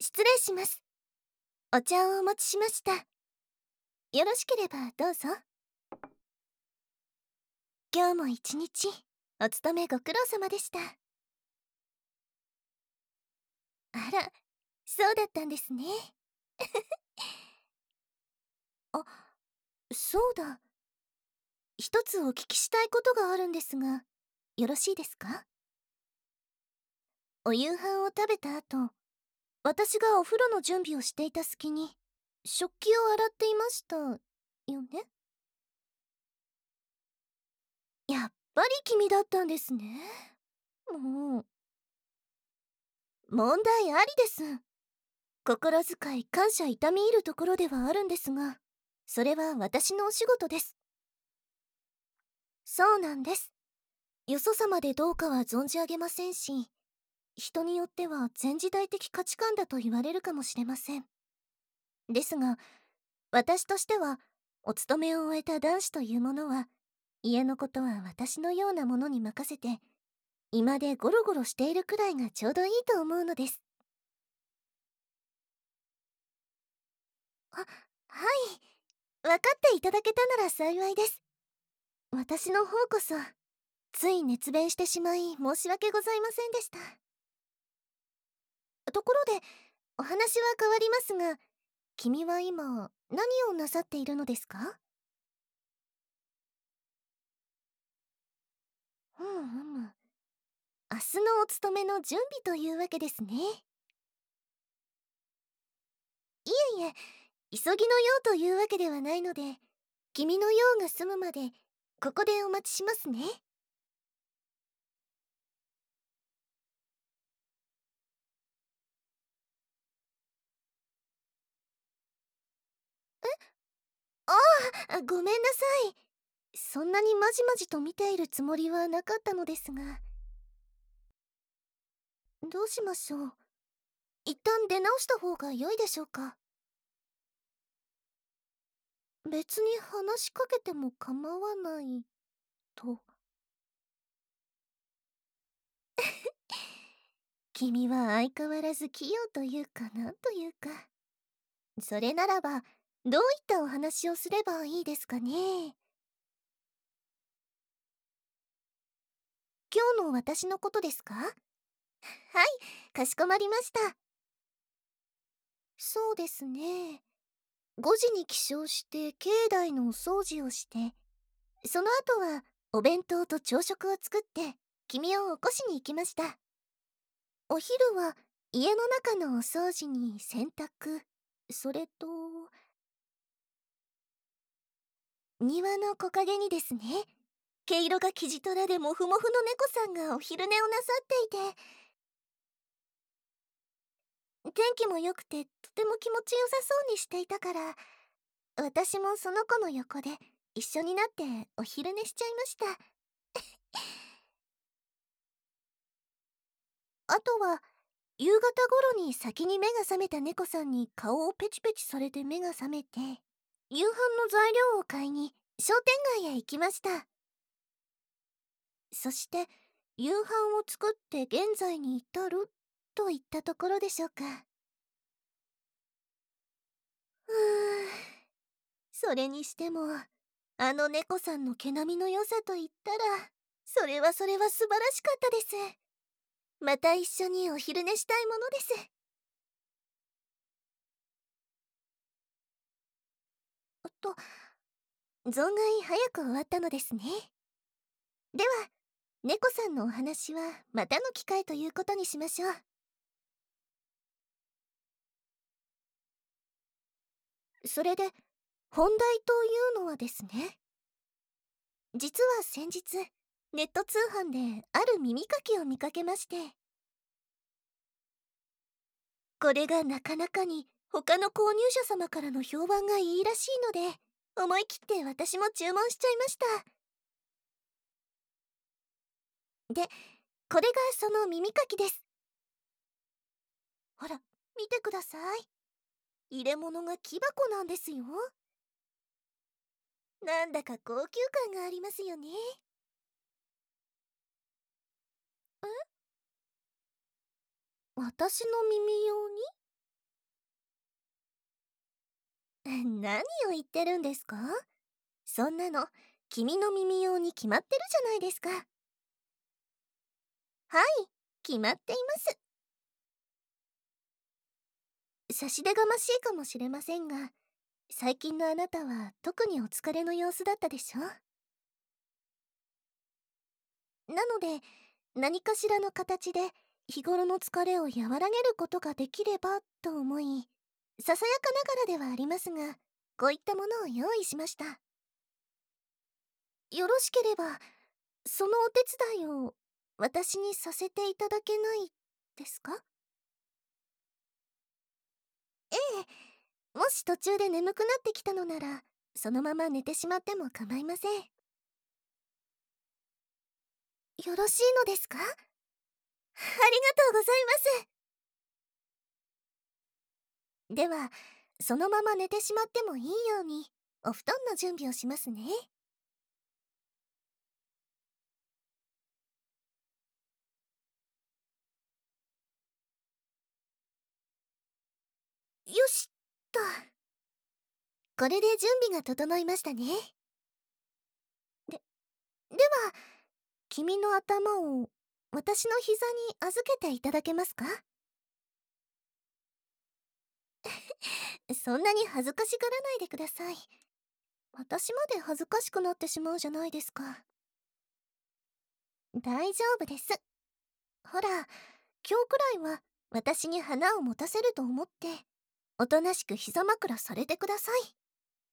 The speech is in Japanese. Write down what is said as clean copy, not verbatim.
失礼します。お茶をお持ちしました。よろしければどうぞ。今日も一日、お勤めご苦労様でした。あら、そうだったんですね。あ、そうだ。一つお聞きしたいことがあるんですが、よろしいですか？お夕飯を食べた後、私がお風呂の準備をしていた隙に、食器を洗っていましたよね？やっぱり君だったんですね。もう、問題ありです。心遣い感謝痛み入るところではあるんですが、それは私のお仕事です。そうなんです。よそ様でどうかは存じ上げませんし、人によっては前時代的価値観だと言われるかもしれません。ですが、私としては、お勤めを終えた男子というものは、家のことは私のようなものに任せて、居間でゴロゴロしているくらいがちょうどいいと思うのです。はい。分かっていただけたなら幸いです。私の方こそ、つい熱弁してしまい申し訳ございませんでした。ところで、お話は変わりますが、君は今、何をなさっているのですか？うんうん。明日のお勤めの準備というわけですね。いえいえ、急ぎの用というわけではないので、君の用が済むまで、ここでお待ちしますね。あごめんなさい。そんなにまじまじと見ているつもりはなかったのですが。どうしましょう。一旦出直した方が良いでしょうか。別に話しかけても構わないと。君は相変わらず器用というかなんというか。それならば、どういったお話をすればいいですかね。今日の私のことですか？はい、かしこまりました。そうですね。5時に起床して境内のお掃除をして、その後はお弁当と朝食を作って君を起こしに行きました。お昼は家の中のお掃除に洗濯、それと庭の木陰にですね、毛色がキジトラでモフモフの猫さんがお昼寝をなさっていて、天気も良くてとても気持ちよさそうにしていたから、私もその子の横で一緒になってお昼寝しちゃいました。あとは夕方頃に先に目が覚めた猫さんに顔をペチペチされて目が覚めて、夕飯の材料を買いに商店街へ行きました。そして夕飯を作って現在に至るといったところでしょうか。うーん、それにしてもあの猫さんの毛並みの良さと言ったら、それは素晴らしかったです。また一緒にお昼寝したいものです。と、存外早く終わったのですね。では、猫さんのお話はまたの機会ということにしましょう。それで、本題というのはですね、実は先日、ネット通販である耳かきを見かけまして、これがなかなかに他の購入者様からの評判がいいらしいので、思い切って私も注文しちゃいました。で、これがその耳かきです。ほら、見てください。入れ物が木箱なんですよ。なんだか高級感がありますよね。私の耳用に？ 何を言ってるんですか？そんなの君の耳用に決まってるじゃないですか。はい、決まっています。差し出がましいかもしれませんが、最近のあなたは特にお疲れの様子だったでしょ。なので、何かしらの形で日頃の疲れを和らげることができればと思い、ささやかながらではありますが、こういったものを用意しました。よろしければ、そのお手伝いを私にさせていただけないですか？ええ、もし途中で眠くなってきたのなら、そのまま寝てしまっても構いません。よろしいのですか？ありがとうございます。では、そのまま寝てしまってもいいように、お布団の準備をしますね。よしっと。これで準備が整いましたね。では、君の頭を私の膝に預けていただけますか？そんなに恥ずかしがらないでください。私まで恥ずかしくなってしまうじゃないですか。大丈夫です。ほら、今日くらいは私に花を持たせると思って、おとなしく膝枕されてください。